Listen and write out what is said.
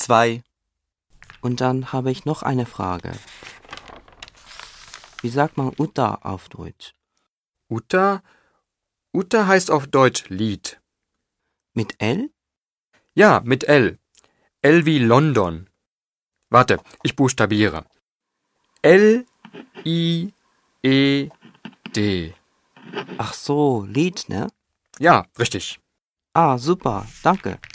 2. Und dann habe ich noch eine Frage. Wie sagt man Uta auf Deutsch? Uta heißt auf Deutsch Lied. Mit L? Ja, mit L. L wie London. Warte, ich buchstabiere. L-I-E-D. Ach so, Lied, ne? Ja, richtig. Ah, super, danke.